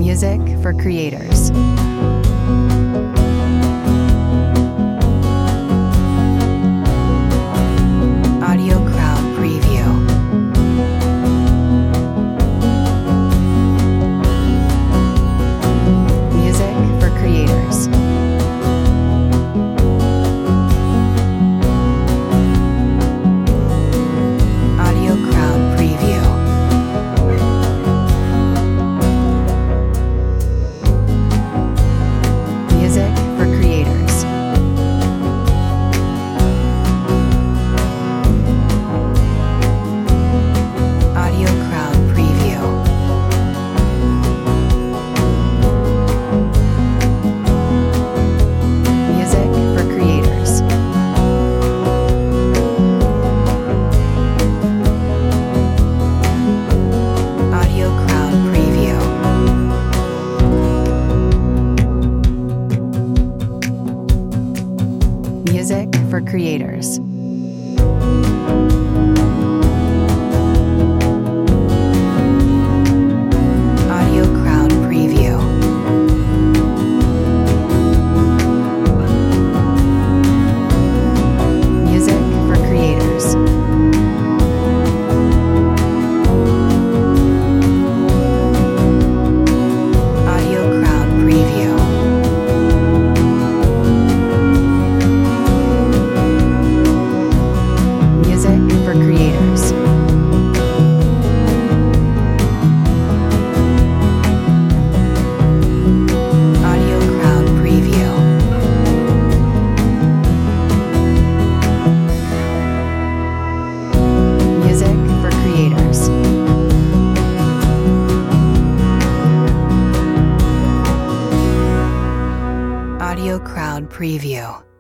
Music for creators. Audio Crowd Preview. Music for creators. Audio Crowd Preview. Music for creators. Audio Crowd Preview. Music for creators. Audio Crowd Preview. Music for creators. Audio Crowd Preview. Music for creators. Audio Crowd Preview. Music for creators. Audio Crowd Preview. Music for creators. Audio Crowd Preview.